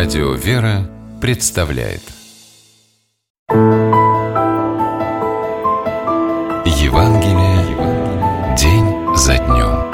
Радио «Вера» представляет Евангелие день за днем.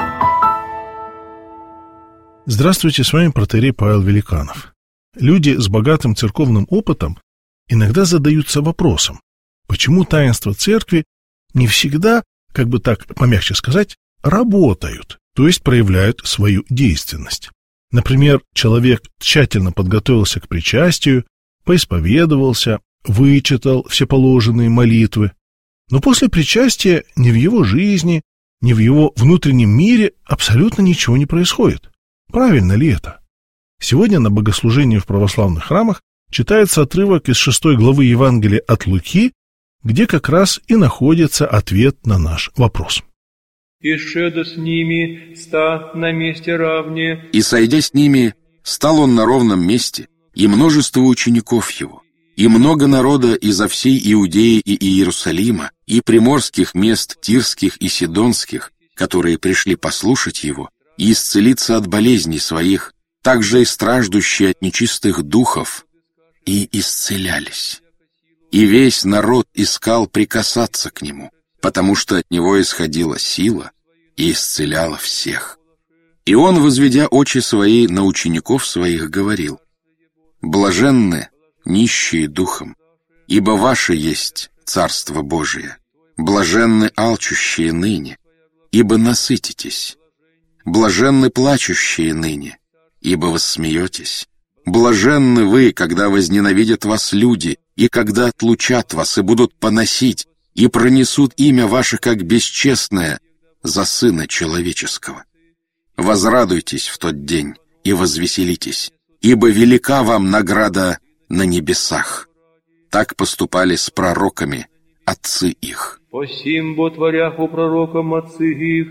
Здравствуйте, с вами протоиерей Павел Великанов. Люди с богатым церковным опытом иногда задаются вопросом, почему таинства церкви не всегда, как бы так помягче сказать, работают, то есть проявляют свою действенность. Например, человек тщательно подготовился к причастию, поисповедовался, вычитал все положенные молитвы, но после причастия ни в его жизни, ни в его внутреннем мире абсолютно ничего не происходит. Правильно ли это? Сегодня на богослужении в православных храмах читается отрывок из 6 главы Евангелия от Луки, где как раз и находится ответ на наш вопрос. «И шеда с ними, ста на месте равне». И, сойдя с ними, стал он на ровном месте, и множество учеников его, и много народа изо всей Иудеи и Иерусалима, и приморских мест Тирских и Сидонских, которые пришли послушать его и исцелиться от болезней своих, также и страждущие от нечистых духов, и исцелялись. И весь народ искал прикасаться к нему, потому что от него исходила сила и исцеляла всех. И он, возведя очи свои на учеников своих, говорил: «Блаженны нищие духом, ибо ваше есть Царство Божие. Блаженны алчущие ныне, ибо насытитесь. Блаженны плачущие ныне, ибо воссмеетесь. Блаженны вы, когда возненавидят вас люди, и когда отлучат вас, и будут поносить, и пронесут имя ваше как бесчестное за Сына Человеческого. Возрадуйтесь в тот день и возвеселитесь, ибо велика вам награда на небесах. Так поступали с пророками отцы их». «Посим бо творях у пророкам отцы их».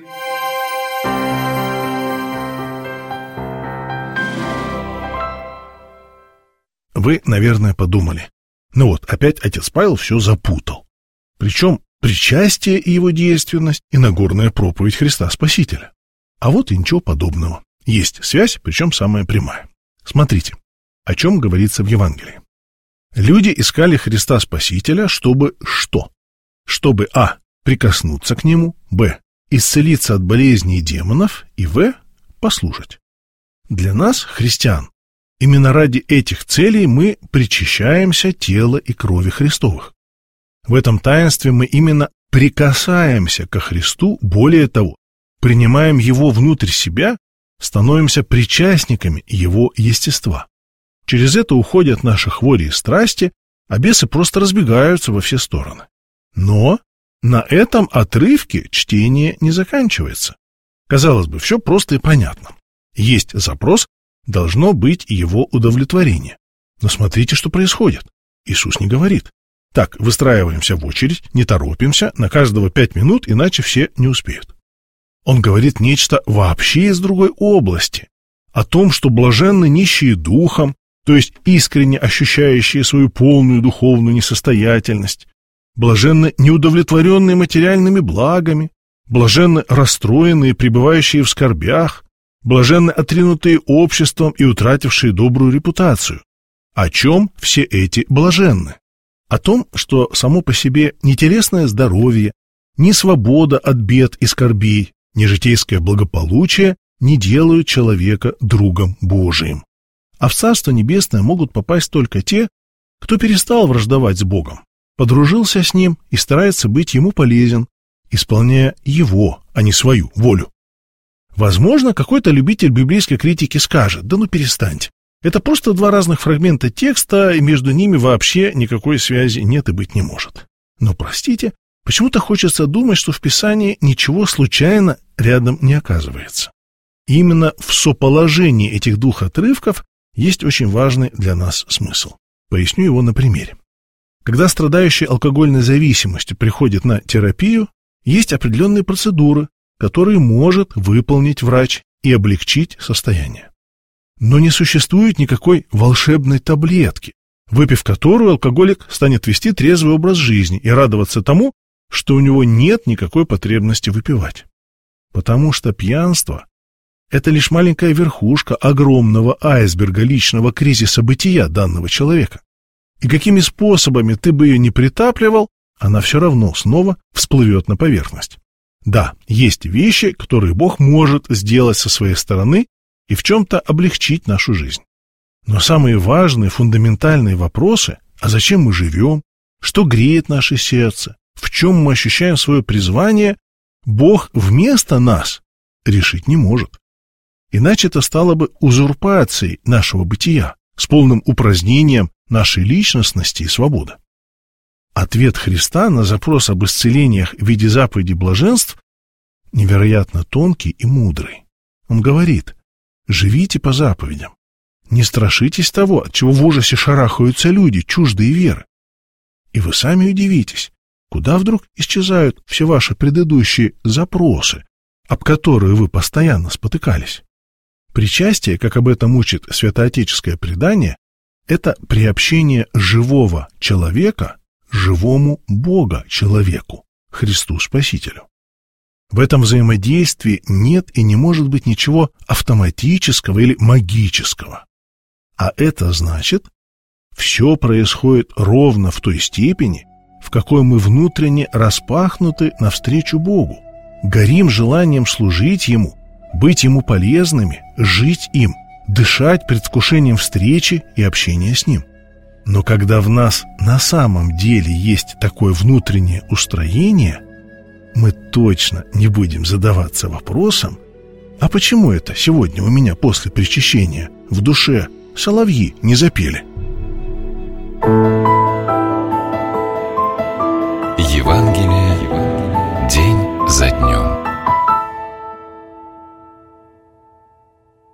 Вы, наверное, подумали, опять отец Павел все запутал. Причем причастие и его действенность, и Нагорная проповедь Христа Спасителя. А вот и ничего подобного. Есть связь, причем самая прямая. Смотрите, о чем говорится в Евангелии. Люди искали Христа Спасителя, чтобы что? Чтобы а. прикоснуться к Нему, б. исцелиться от болезней и демонов, и в. послушать. Для нас, христиан, именно ради этих целей мы причащаемся тела и крови Христовых. В этом таинстве мы именно прикасаемся ко Христу, более того, принимаем Его внутрь себя, становимся причастниками Его естества. Через это уходят наши хвори и страсти, а бесы просто разбегаются во все стороны. Но на этом отрывке чтение не заканчивается. Казалось бы, все просто и понятно. Есть запрос, должно быть и его удовлетворение. Но смотрите, что происходит. Иисус не говорит: так, выстраиваемся в очередь, не торопимся, на каждого 5 минут, иначе все не успеют. Он говорит нечто вообще из другой области, о том, что блаженны нищие духом, то есть искренне ощущающие свою полную духовную несостоятельность, блаженны неудовлетворенные материальными благами, блаженны расстроенные, пребывающие в скорбях, блаженны отринутые обществом и утратившие добрую репутацию. О чем все эти блаженны? О том, что само по себе ни телесное здоровье, ни свобода от бед и скорбей, ни житейское благополучие не делают человека другом Божиим. А в Царство Небесное могут попасть только те, кто перестал враждовать с Богом, подружился с Ним и старается быть Ему полезен, исполняя Его, а не свою волю. Возможно, какой-то любитель библейской критики скажет: да перестаньте. Это просто 2 разных фрагмента текста, и между ними вообще никакой связи нет и быть не может. Но, простите, почему-то хочется думать, что в Писании ничего случайно рядом не оказывается. И именно в соположении этих 2 отрывков есть очень важный для нас смысл. Поясню его на примере. Когда страдающий алкогольной зависимостью приходит на терапию, есть определенные процедуры, которые может выполнить врач и облегчить состояние. Но не существует никакой волшебной таблетки, выпив которую алкоголик станет вести трезвый образ жизни и радоваться тому, что у него нет никакой потребности выпивать. Потому что пьянство это лишь маленькая верхушка огромного айсберга личного кризиса бытия данного человека. И какими способами ты бы ее ни притапливал, она все равно снова всплывет на поверхность. Да, есть вещи, которые Бог может сделать со своей стороны и в чем-то облегчить нашу жизнь. Но самые важные, фундаментальные вопросы, а зачем мы живем, что греет наше сердце, в чем мы ощущаем свое призвание, Бог вместо нас решить не может. Иначе это стало бы узурпацией нашего бытия, с полным упразднением нашей личностности и свободы. Ответ Христа на запрос об исцелениях в виде заповедей блаженств невероятно тонкий и мудрый. Он говорит: живите по заповедям, не страшитесь того, от чего в ужасе шарахаются люди, чуждые веры. И вы сами удивитесь, куда вдруг исчезают все ваши предыдущие запросы, об которые вы постоянно спотыкались. Причастие, как об этом учит святоотеческое предание, это приобщение живого человека живому Бога человеку, Христу Спасителю. В этом взаимодействии нет и не может быть ничего автоматического или магического. А это значит, все происходит ровно в той степени, в какой мы внутренне распахнуты навстречу Богу, горим желанием служить Ему, быть Ему полезными, жить им, дышать предвкушением встречи и общения с Ним. Но когда в нас на самом деле есть такое внутреннее устроение, мы точно не будем задаваться вопросом: а почему это сегодня у меня после причащения в душе соловьи не запели?